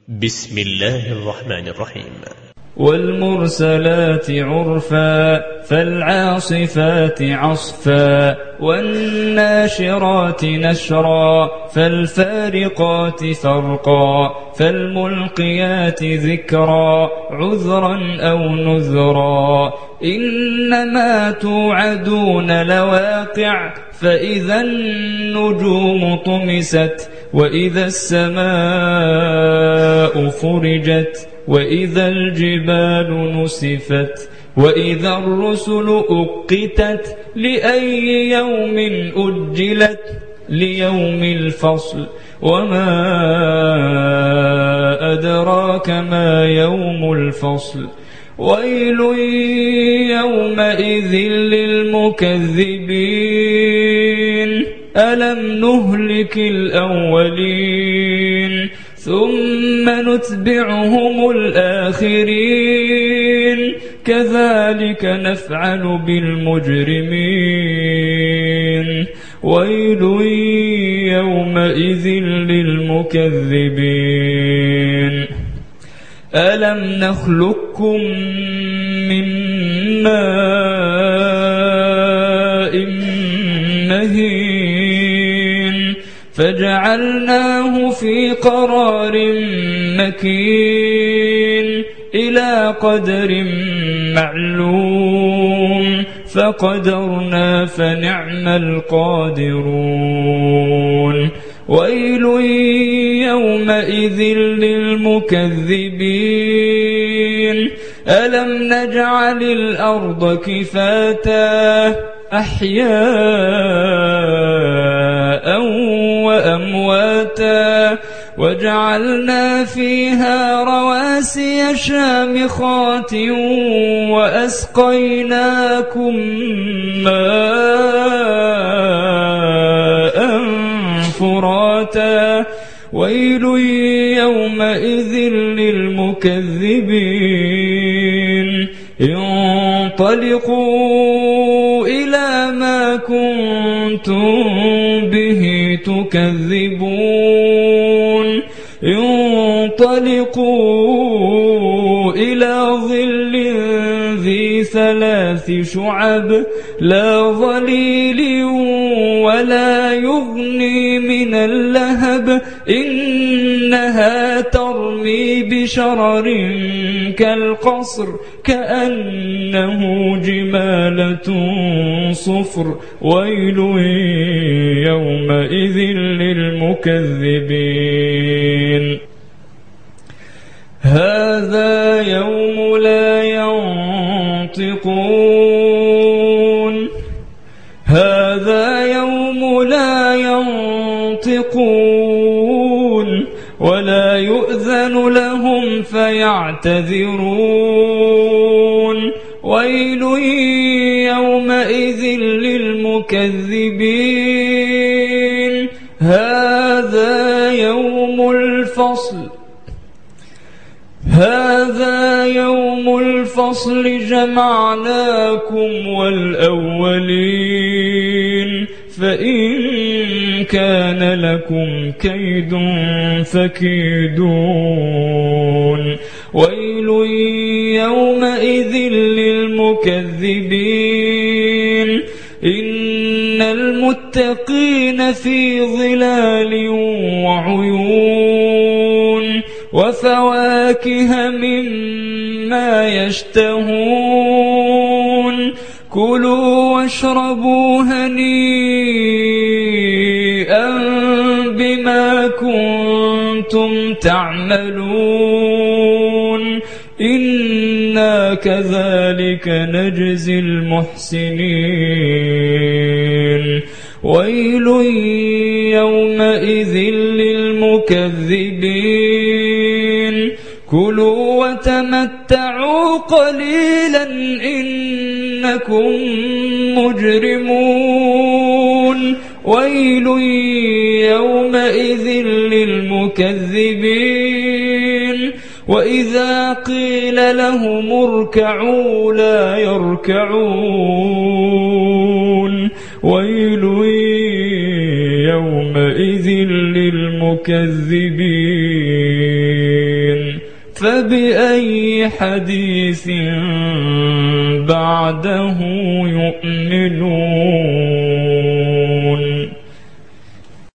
بسم الله الرحمن الرحيم. والمرسلات عرفا فالعاصفات عصفا والناشرات نشرا فالفارقات فرقا فالملقيات ذكرا عذرا أو نذرا إنما توعدون لواقع فإذا النجوم طمست وإذا السماء فرجت وإذا الجبال نسفت وإذا الرسل أقتت لأي يوم أجلت ليوم الفصل وما أدراك ما يوم الفصل ويل يومئذ للمكذبين ألم نهلك الأولين ثم نتبعهم الآخرين كذلك نفعل بالمجرمين ويل يومئذ للمكذبين ألم نخلقكم من ماء مهين فجعلناه في قرار مكين إلى قدر معلوم فقدرنا فنعم القادرون ويل يومئذ للمكذبين ألم نجعل الأرض كفاتا أحياء وأمواتا وجعلنا فيها رواسي شامخات وأسقيناكم ماء فراتا ويل يومئذ للمكذبين انطلقوا إلى ما كنتم به تكذبون انطلقوا إلى ظل ذي 3 شعب لا ظليل ولا يغني من اللهب إنها ترمي بشرر كالقصر كأنه جمالة صفر ويل يومئذ للمكذبين هذا يوم لا ينطقون هذا يوم لا ينطقون ولا يؤذن لهم فيعتذرون ويل يومئذ للمكذبين هذا يوم الفصل هذا يوم الفصل جمعناكم والأولين فإن كان لكم كيد فكيدون ويل يومئذ للمكذبين إن المتقين في ظلال وعيون وفواكه مما يشتهون كلوا واشربوا هنيئا بما كنتم تعملون إنا كذلك نجزي المحسنين ويل يومئذ للمكذبين كلوا وتمتعوا قليلا إنكم مجرمون ويل يومئذ للمكذبين وإذا قيل لهم اركعوا لا يركعون ويل يومئذ للمكذبين فبأي حديث بعده يؤمنون.